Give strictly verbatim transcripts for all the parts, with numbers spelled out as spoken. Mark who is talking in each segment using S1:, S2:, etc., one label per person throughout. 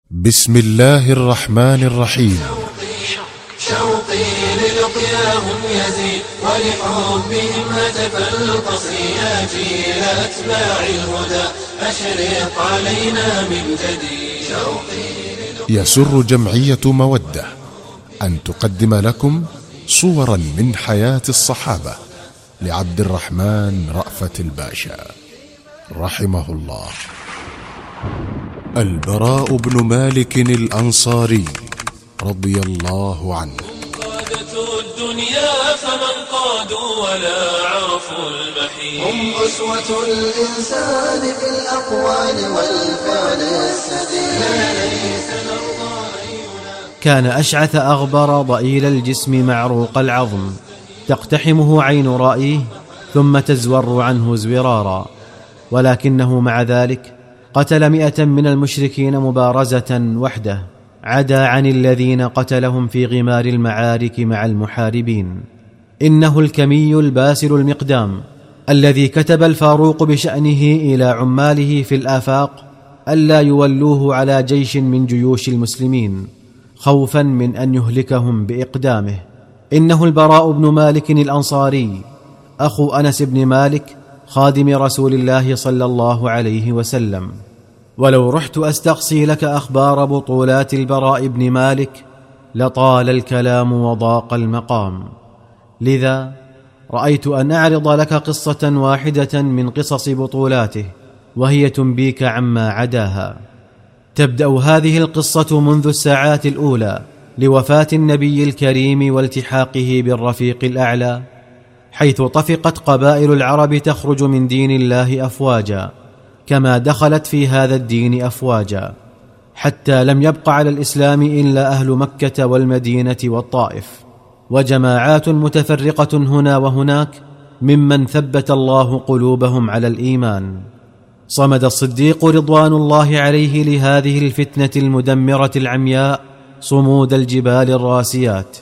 S1: بسم الله الرحمن الرحيم.
S2: شوقي للقياهم يزيد ولحبهم هتف القصي يا جيل أتباع الهدى أشرق علينا من جديد. شوقي
S1: يسر جمعية مودة أن تقدم لكم صورا من حياة الصحابة لعبد الرحمن رأفت الباشا رحمه الله. البراء بن مالك الأنصاري رضي الله عنه.
S2: قادة الدنيا فمن قادوا ولا عرفوا المحيط، هم أسوة الإنسان في الأقوال والفعل السديد.
S3: كان أشعث أغبر ضئيل الجسم معروق العظم، تقتحمه عين رأيه ثم تزور عنه زورارا، ولكنه مع ذلك قتل مئة من المشركين مبارزة وحده، عدا عن الذين قتلهم في غمار المعارك مع المحاربين. إنه الكمي الباسل المقدام الذي كتب الفاروق بشأنه إلى عماله في الآفاق ألا يولوه على جيش من جيوش المسلمين خوفا من أن يهلكهم بإقدامه. إنه البراء بن مالك الأنصاري أخو أنس بن مالك خادم رسول الله صلى الله عليه وسلم. ولو رحت أستقصي لك أخبار بطولات البراء بن مالك لطال الكلام وضاق المقام، لذا رأيت أن أعرض لك قصة واحدة من قصص بطولاته، وهي تنبيك عما عداها. تبدأ هذه القصة منذ الساعات الأولى لوفاة النبي الكريم والتحاقه بالرفيق الأعلى، حيث طفقت قبائل العرب تخرج من دين الله أفواجا كما دخلت في هذا الدين أفواجا، حتى لم يبق على الإسلام إلا أهل مكة والمدينة والطائف، وجماعات متفرقة هنا وهناك ممن ثبت الله قلوبهم على الإيمان. صمد الصديق رضوان الله عليه لهذه الفتنة المدمرة العمياء صمود الجبال الراسيات،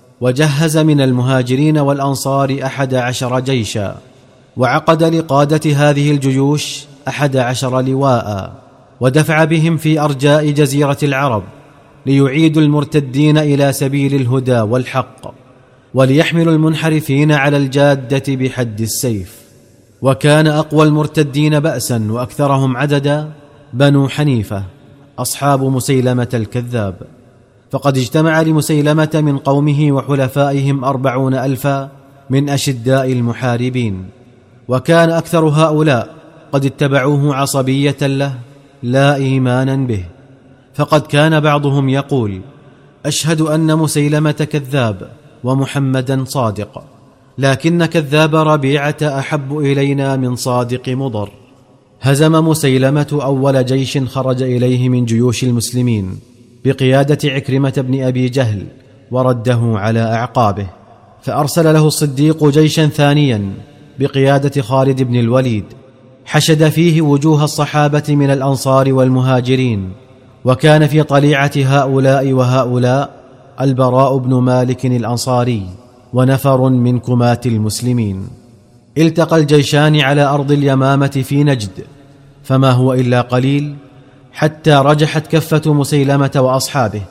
S3: وجهز من المهاجرين والأنصار أحد عشر جيشا، وعقد لقادة هذه الجيوش أحد عشر لواء، ودفع بهم في أرجاء جزيرة العرب ليعيدوا المرتدين إلى سبيل الهدى والحق، وليحملوا المنحرفين على الجادة بحد السيف. وكان أقوى المرتدين بأسا وأكثرهم عددا بنو حنيفة أصحاب مسيلمة الكذاب، فقد اجتمع لمسيلمة من قومه وحلفائهم أربعون ألفا من أشداء المحاربين، وكان أكثر هؤلاء قد اتبعوه عصبية له لا إيمانا به، فقد كان بعضهم يقول: أشهد أن مسيلمة كذاب ومحمدا صادق، لكن كذاب ربيعة أحب إلينا من صادق مضر. هزم مسيلمة أول جيش خرج إليه من جيوش المسلمين بقيادة عكرمة بن أبي جهل ورده على أعقابه، فأرسل له الصديق جيشا ثانيا بقيادة خالد بن الوليد، حشد فيه وجوه الصحابة من الأنصار والمهاجرين، وكان في طليعة هؤلاء وهؤلاء البراء بن مالك الأنصاري ونفر من كماة المسلمين. التقى الجيشان على أرض اليمامة في نجد، فما هو إلا قليل حتى رجحت كفة مسيلمة وأصحابه،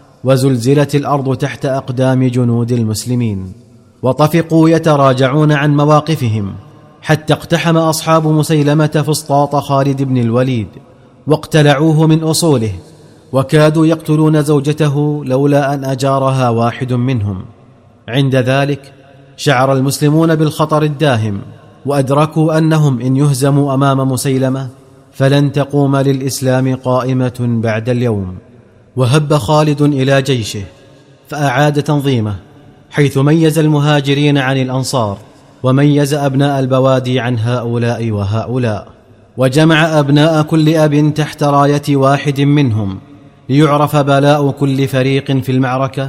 S3: وزلزلت الأرض تحت أقدام جنود المسلمين، وطفقوا يتراجعون عن مواقفهم، حتى اقتحم أصحاب مسيلمة فسطاط خالد بن الوليد واقتلعوه من أصوله، وكادوا يقتلون زوجته لولا أن أجارها واحد منهم. عند ذلك شعر المسلمون بالخطر الداهم، وأدركوا أنهم إن يهزموا أمام مسيلمة فلن تقوم للإسلام قائمة بعد اليوم. وهب خالد إلى جيشه فأعاد تنظيمه، حيث ميز المهاجرين عن الأنصار، وميز أبناء البوادي عن هؤلاء وهؤلاء، وجمع أبناء كل أب تحت راية واحد منهم، ليعرف بلاء كل فريق في المعركة،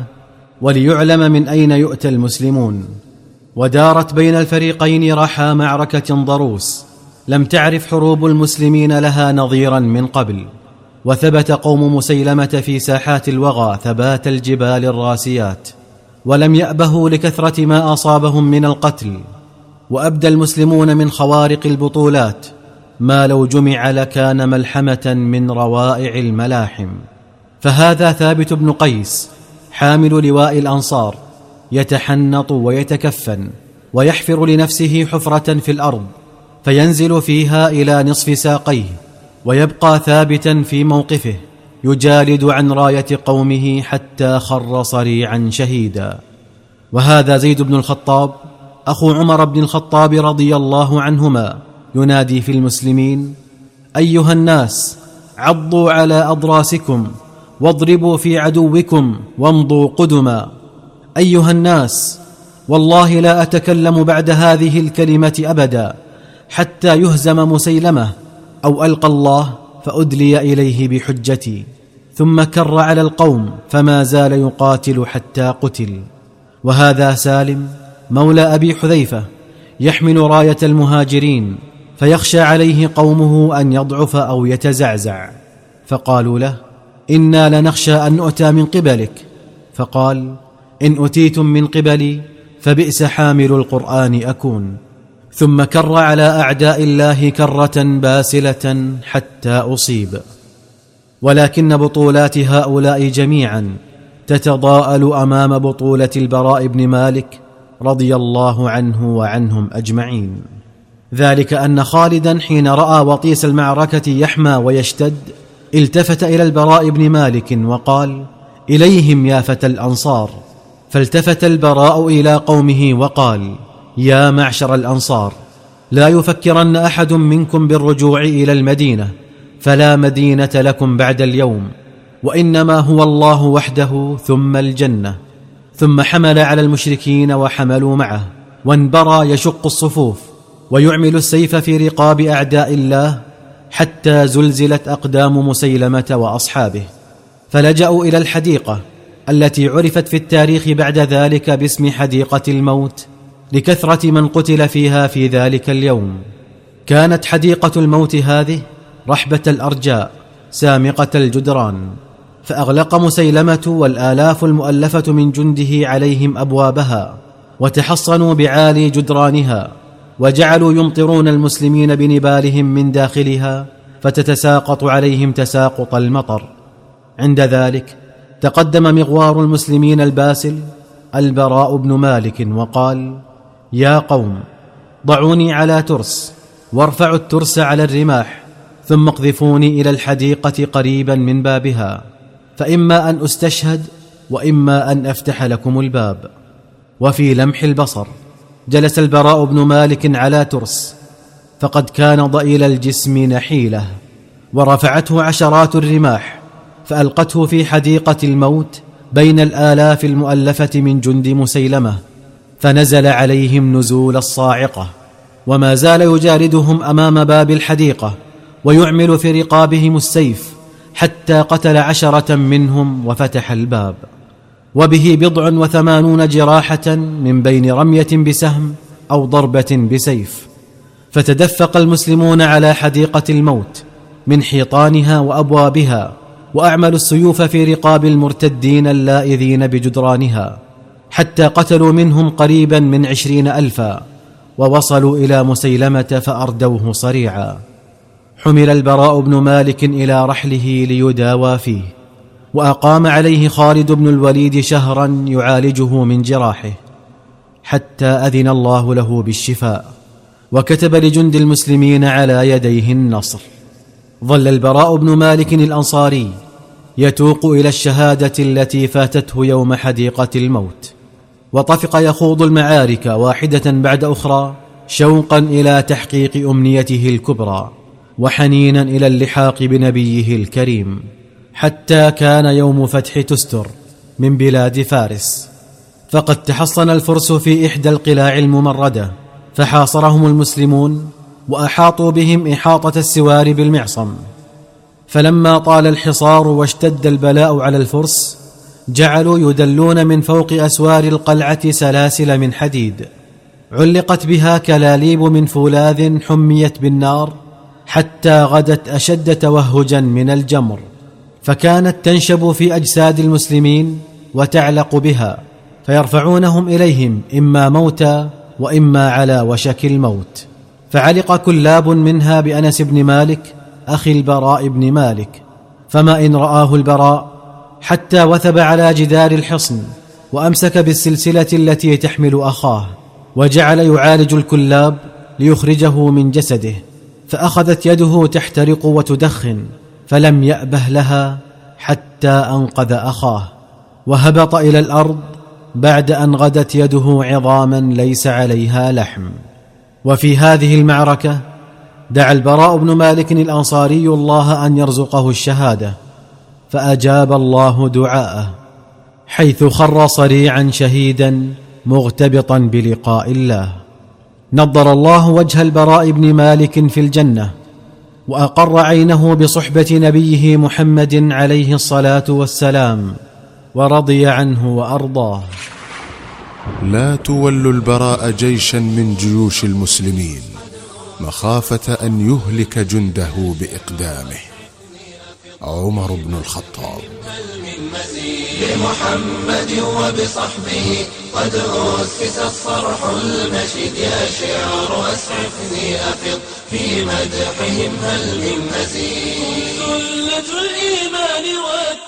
S3: وليعلم من أين يؤتى المسلمون. ودارت بين الفريقين رحى معركة ضروس لم تعرف حروب المسلمين لها نظيرا من قبل، وثبت قوم مسيلمة في ساحات الوغى ثبات الجبال الراسيات، ولم يأبهوا لكثرة ما أصابهم من القتل، وأبدى المسلمون من خوارق البطولات ما لو جمع لكان ملحمة من روائع الملاحم. فهذا ثابت بن قيس حامل لواء الأنصار، يتحنط ويتكفن ويحفر لنفسه حفرة في الأرض فينزل فيها إلى نصف ساقيه، ويبقى ثابتا في موقفه يجالد عن راية قومه حتى خر صريعا شهيدا. وهذا زيد بن الخطاب أخو عمر بن الخطاب رضي الله عنهما ينادي في المسلمين: أيها الناس، عضوا على أضراسكم واضربوا في عدوكم وامضوا قدما. أيها الناس، والله لا أتكلم بعد هذه الكلمة أبدا حتى يهزم مسيلمة أو ألقى الله فأدلي إليه بحجتي. ثم كر على القوم فما زال يقاتل حتى قتل. وهذا سالم مولى أبي حذيفة يحمل راية المهاجرين، فيخشى عليه قومه أن يضعف أو يتزعزع، فقالوا له: إنا لنخشى أن نؤتى من قبلك. فقال: إن أتيتم من قبلي فبئس حامل القرآن أكون. ثم كر على أعداء الله كرة باسلة حتى أصيب. ولكن بطولات هؤلاء جميعا تتضاءل أمام بطولة البراء بن مالك رضي الله عنه وعنهم أجمعين. ذلك أن خالدا حين رأى وطيس المعركة يحمى ويشتد التفت إلى البراء بن مالك وقال: إليهم يا فتى الأنصار. فالتفت البراء إلى قومه وقال: يا معشر الأنصار، لا يفكرن أحد منكم بالرجوع إلى المدينة، فلا مدينة لكم بعد اليوم، وإنما هو الله وحده ثم الجنة. ثم حمل على المشركين وحملوا معه، وانبرى يشق الصفوف ويعمل السيف في رقاب أعداء الله حتى زلزلت أقدام مسيلمة وأصحابه، فلجأوا إلى الحديقة التي عرفت في التاريخ بعد ذلك باسم حديقة الموت لكثرة من قتل فيها في ذلك اليوم. كانت حديقة الموت هذه رحبة الأرجاء سامقة الجدران، فأغلق مسيلمة والآلاف المؤلفة من جنده عليهم أبوابها، وتحصنوا بعالي جدرانها، وجعلوا يمطرون المسلمين بنبالهم من داخلها فتتساقط عليهم تساقط المطر. عند ذلك تقدم مغوار المسلمين الباسل البراء بن مالك وقال: يا قوم، ضعوني على ترس وارفعوا الترس على الرماح، ثم اقذفوني إلى الحديقة قريبا من بابها، فإما أن أستشهد وإما أن أفتح لكم الباب. وفي لمح البصر جلس البراء بن مالك على ترس، فقد كان ضئيل الجسم نحيله، ورفعته عشرات الرماح فألقته في حديقة الموت بين الآلاف المؤلفة من جند مسيلمة، فنزل عليهم نزول الصاعقة، وما زال يجاردهم أمام باب الحديقة ويعمل في رقابهم السيف حتى قتل عشرة منهم وفتح الباب، وبه بضع وثمانون جراحة من بين رمية بسهم أو ضربة بسيف. فتدفق المسلمون على حديقة الموت من حيطانها وأبوابها، وأعملوا السيوف في رقاب المرتدين اللائذين بجدرانها، حتى قتلوا منهم قريبا من عشرين ألفا، ووصلوا إلى مسيلمة فأردوه صريعا. حمل البراء بن مالك إلى رحله ليداوى فيه، وأقام عليه خالد بن الوليد شهرا يعالجه من جراحه، حتى أذن الله له بالشفاء، وكتب لجند المسلمين على يديه النصر. ظل البراء بن مالك الأنصاري يتوق إلى الشهادة التي فاتته يوم حديقة الموت، وطفق يخوض المعارك واحدة بعد أخرى شوقا إلى تحقيق أمنيته الكبرى، وحنينا إلى اللحاق بنبيه الكريم، حتى كان يوم فتح تستر من بلاد فارس، فقد تحصن الفرس في إحدى القلاع الممردة، فحاصرهم المسلمون وأحاطوا بهم إحاطة السوار بالمعصم. فلما طال الحصار واشتد البلاء على الفرس، جعلوا يدلون من فوق أسوار القلعة سلاسل من حديد علقت بها كلاليب من فولاذ حميت بالنار، حتى غدت أشد توهجا من الجمر، فكانت تنشب في أجساد المسلمين وتعلق بها، فيرفعونهم إليهم إما موتى وإما على وشك الموت. فعلق كلاب منها بأنس بن مالك أخي البراء بن مالك، فما إن رآه البراء حتى وثب على جدار الحصن وأمسك بالسلسلة التي تحمل أخاه، وجعل يعالج الكلاب ليخرجه من جسده، فأخذت يده تحترق وتدخن، فلم يأبه لها حتى أنقذ أخاه، وهبط إلى الأرض بعد أن غدت يده عظاما ليس عليها لحم. وفي هذه المعركة دعا البراء بن مالك الأنصاري الله أن يرزقه الشهادة، فأجاب الله دعاءه، حيث خر صريعا شهيدا مغتبطا بلقاء الله. نضر الله وجه البراء بن مالك في الجنة، وأقر عينه بصحبة نبيه محمد عليه الصلاة والسلام، ورضي عنه وأرضاه.
S1: لا تولوا البراء جيشا من جيوش المسلمين مخافة أن يهلك جنده بإقدامه. عمر بن الخطاب.
S2: بمحمد وبصحبه قد أسس الصرح المشيد، يا شعر أسعفني أفض في مدحهم هل من مزيد. سلة الإيمان